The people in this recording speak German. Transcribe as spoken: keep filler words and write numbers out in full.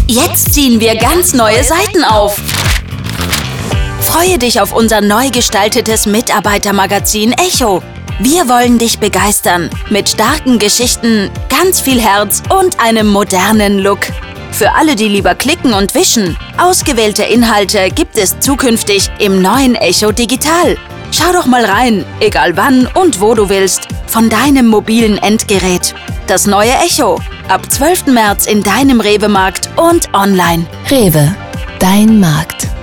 Jetzt ziehen wir ganz neue Seiten auf. Freue dich auf unser neu gestaltetes Mitarbeitermagazin Echo. Wir wollen dich begeistern mit starken Geschichten, ganz viel Herz und einem modernen Look. Für alle, die lieber klicken und wischen, ausgewählte Inhalte gibt es zukünftig im neuen Echo Digital. Schau doch mal rein, egal wann und wo du willst, von deinem mobilen Endgerät. Das neue Echo, ab zwölften März in deinem Rewe-Markt und online. Rewe, dein Markt.